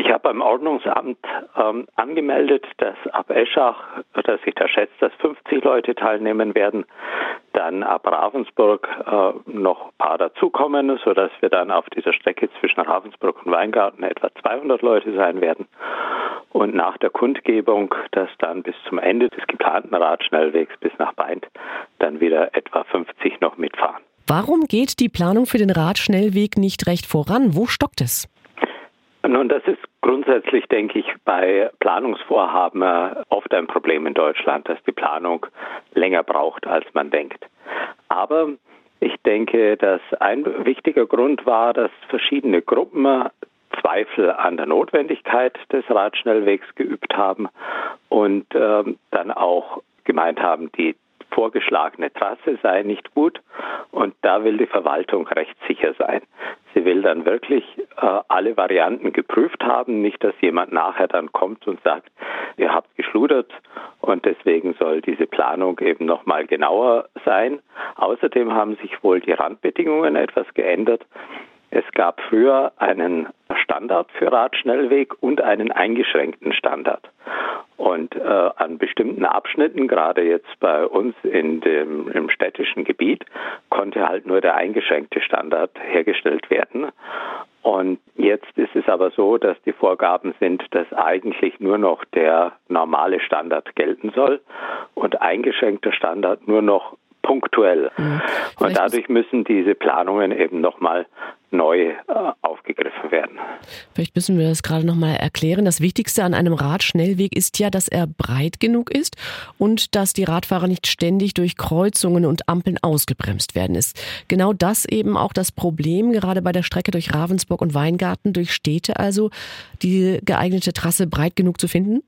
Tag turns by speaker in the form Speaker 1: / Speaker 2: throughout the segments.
Speaker 1: Ich habe beim Ordnungsamt angemeldet, dass ab Eschach, dass ich da schätze, dass 50 Leute teilnehmen werden. Dann ab Ravensburg noch ein paar dazukommen, sodass wir dann auf dieser Strecke zwischen Ravensburg und Weingarten etwa 200 Leute sein werden. Und nach der Kundgebung, dass dann bis zum Ende des geplanten Radschnellwegs bis nach Baindt dann wieder etwa 50 noch mitfahren.
Speaker 2: Warum geht die Planung für den Radschnellweg nicht recht voran? Wo stockt es?
Speaker 1: Nun, das ist grundsätzlich, denke ich, bei Planungsvorhaben oft ein Problem in Deutschland, dass die Planung länger braucht, als man denkt. Aber ich denke, dass ein wichtiger Grund war, dass verschiedene Gruppen Zweifel an der Notwendigkeit des Radschnellwegs geübt haben und dann auch gemeint haben, die vorgeschlagene Trasse sei nicht gut, und da will die Verwaltung rechtssicher sein. Sie will dann wirklich alle Varianten geprüft haben, nicht, dass jemand nachher dann kommt und sagt, ihr habt geschludert, und deswegen soll diese Planung eben nochmal genauer sein. Außerdem haben sich wohl die Randbedingungen etwas geändert. Es gab früher einen Standard für Radschnellweg und einen eingeschränkten Standard. Und an bestimmten Abschnitten, gerade jetzt bei uns im städtischen Gebiet, konnte halt nur der eingeschränkte Standard hergestellt werden. Und jetzt ist es aber so, dass die Vorgaben sind, dass eigentlich nur noch der normale Standard gelten soll und eingeschränkter Standard nur noch punktuell. Und dadurch müssen diese Planungen eben nochmal neu aufgegriffen werden.
Speaker 2: Vielleicht müssen wir das gerade nochmal erklären. Das Wichtigste an einem Radschnellweg ist ja, dass er breit genug ist und dass die Radfahrer nicht ständig durch Kreuzungen und Ampeln ausgebremst werden. Ist genau das eben auch das Problem, gerade bei der Strecke durch Ravensburg und Weingarten, durch Städte, also die geeignete Trasse breit genug zu finden?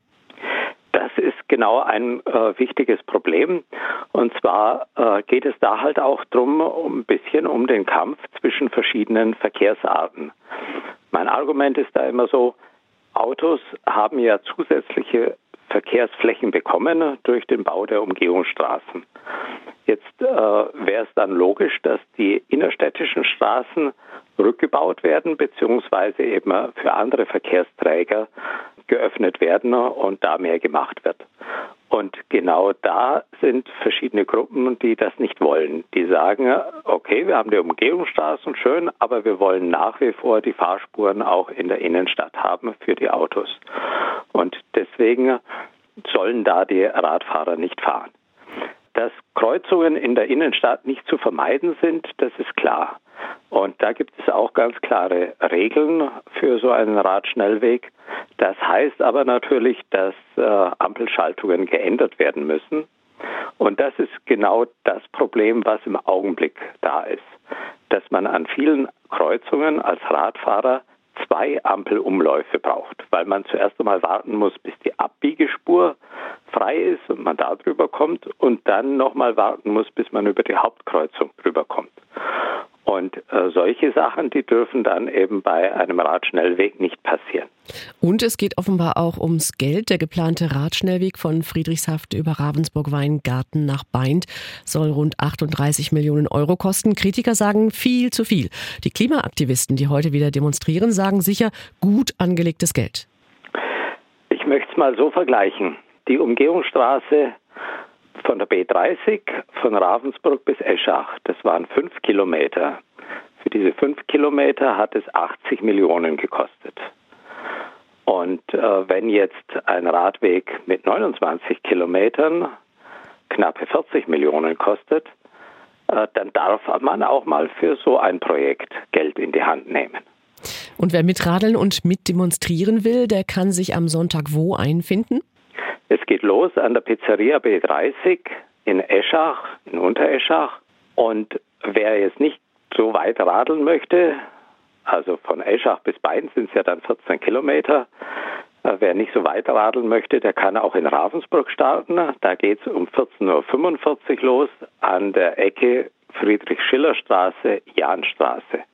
Speaker 1: Das ist genau ein wichtiges Problem. Und zwar geht es da halt auch ein bisschen um den Kampf zwischen verschiedenen Verkehrsarten. Mein Argument ist da immer so, Autos haben ja zusätzliche Verkehrsflächen bekommen durch den Bau der Umgehungsstraßen. Jetzt wäre es dann logisch, dass die innerstädtischen Straßen rückgebaut werden, beziehungsweise eben für andere Verkehrsträger geöffnet werden und da mehr gemacht wird. Und genau da sind verschiedene Gruppen, die das nicht wollen. Die sagen, okay, wir haben die Umgehungsstraßen, schön, aber wir wollen nach wie vor die Fahrspuren auch in der Innenstadt haben für die Autos. Und deswegen sollen da die Radfahrer nicht fahren. Dass Kreuzungen in der Innenstadt nicht zu vermeiden sind, das ist klar. Und da gibt es auch ganz klare Regeln für so einen Radschnellweg. Das heißt aber natürlich, dass Ampelschaltungen geändert werden müssen. Und das ist genau das Problem, was im Augenblick da ist. Dass man an vielen Kreuzungen als Radfahrer 2 Ampelumläufe braucht, weil man zuerst einmal warten muss, bis die Abbiegespur frei ist und man da drüber kommt, und dann nochmal warten muss, bis man über die Hauptkreuzung drüber kommt. Und solche Sachen, die dürfen dann eben bei einem Radschnellweg nicht passieren.
Speaker 2: Und es geht offenbar auch ums Geld. Der geplante Radschnellweg von Friedrichshaft über Ravensburg-Weingarten nach Baindt soll rund 38 Millionen Euro kosten. Kritiker sagen viel zu viel. Die Klimaaktivisten, die heute wieder demonstrieren, sagen sicher gut angelegtes Geld.
Speaker 1: Ich möchte es mal so vergleichen. Die Umgehungsstraße von der B30 von Ravensburg bis Eschach, das waren 5 Kilometer. Für diese 5 Kilometer hat es 80 Millionen gekostet. Und wenn jetzt ein Radweg mit 29 Kilometern knappe 40 Millionen kostet, dann darf man auch mal für so ein Projekt Geld in die Hand nehmen.
Speaker 2: Und wer mitradeln und mitdemonstrieren will, der kann sich am Sonntag wo einfinden?
Speaker 1: Es geht los an der Pizzeria B30 in Eschach, in Untereschach. Und wer jetzt nicht so weit radeln möchte, also von Eschach bis Baindt sind es ja dann 14 Kilometer, wer nicht so weit radeln möchte, der kann auch in Ravensburg starten. Da geht es um 14:45 Uhr los an der Ecke Friedrich-Schiller-Straße, Jahnstraße.